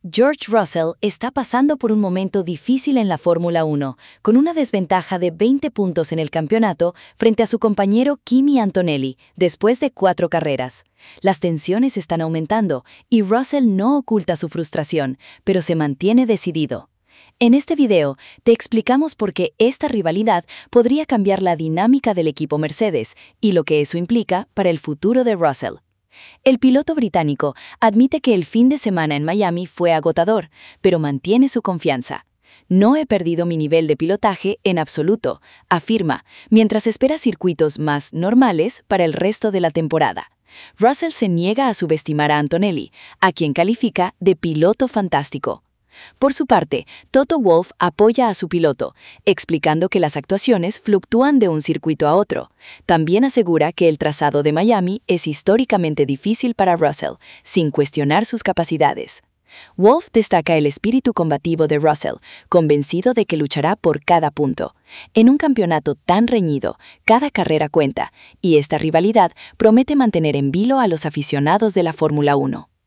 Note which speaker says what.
Speaker 1: George Russell está pasando por un momento difícil en la Fórmula 1, con una desventaja de 20 puntos en el campeonato frente a su compañero Kimi Antonelli, después de 4 carreras. Las tensiones están aumentando y Russell no oculta su frustración, pero se mantiene decidido. En este video, te explicamos por qué esta rivalidad podría cambiar la dinámica del equipo Mercedes y lo que eso implica para el futuro de Russell. El piloto británico admite que el fin de semana en Miami fue agotador, pero mantiene su confianza. No he perdido mi nivel de pilotaje en absoluto, afirma, mientras espera circuitos más normales para el resto de la temporada. Russell se niega a subestimar a Antonelli, a quien califica de piloto fantástico. Por su parte, Toto Wolff apoya a su piloto, explicando que las actuaciones fluctúan de un circuito a otro. También asegura que el trazado de Miami es históricamente difícil para Russell, sin cuestionar sus capacidades. Wolff destaca el espíritu combativo de Russell, convencido de que luchará por cada punto. En un campeonato tan reñido, cada carrera cuenta, y esta rivalidad promete mantener en vilo a los aficionados de la Fórmula 1.